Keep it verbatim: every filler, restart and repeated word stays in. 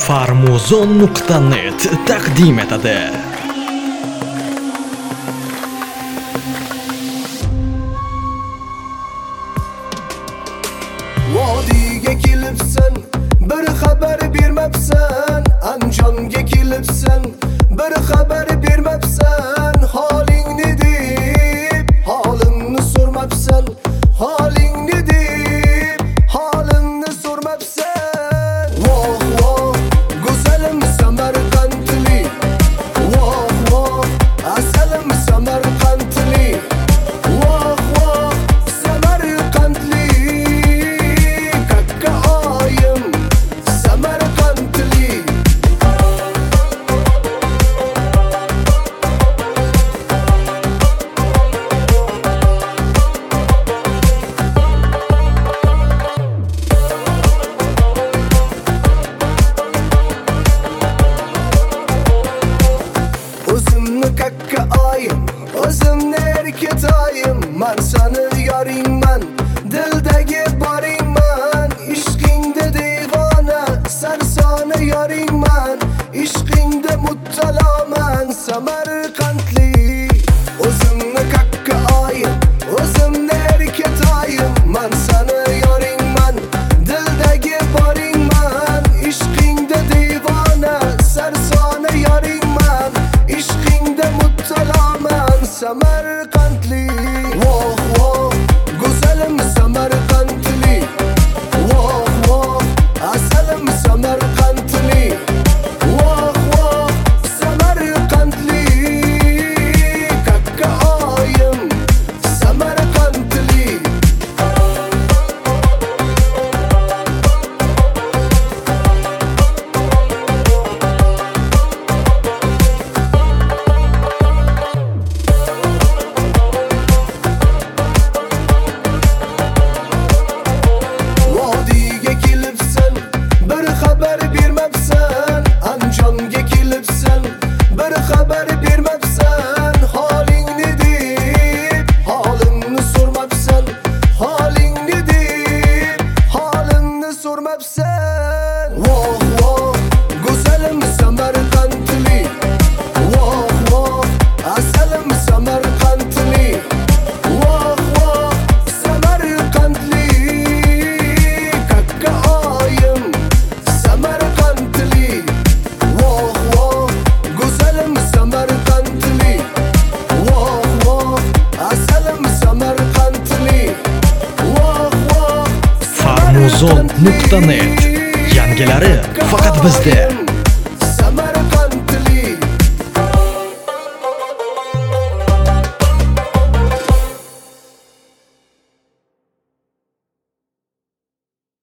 farmuzon nuqta net taqdim etadi. Vodiga kelibsan, bir xabar bermabsan. Andijonga kelibsan, bir xabar bermabsan. Holingni deb, holimni so'rmabsan. Holingni deb, holimni so'rmabsan. Voh voh, go'zalim Samarqandli. Voh voh, asalim Samarqandli. Voh voh, Samarqandli. O'zimni kakka oyim, o'zimni erkatoyim. Man sani yoringman, dildagi boringman. Ishqingda devona, sarsona yoringman. Ishqingda muttaloman, Samarqandli. O'zimni kakka oyim, o'zimni erkatoyim. Man sani yoringman, dildagi boringman. Ishqingda devona, sarsona yoringman. Ishqingda muttaloman, Samarqandli. Voh voh, go'zalim Samarqandli. Voh voh, asalim Samarqandli. Voh voh, Samarqandli. Kakka oyim, Samarqandli. Vodiga kelibsan, bir xabar bermabsan. Andijonga kelibsan, bir xabar bermabsan. Holingni deb, holimni so'rmabsan. Holingni deb, holimni so'rmabsan. Voh voh, go'zalim Samarqandli. Voh voh, asalim Samarqandli. Voh voh, Samarqandli. Kakka oyim, Samarqandli. Voh voh, go'zalim Samarqandli. Voh voh, asalim Samarqandli. Voh voh, farmuzon nuqta net yangilari faqat bizda.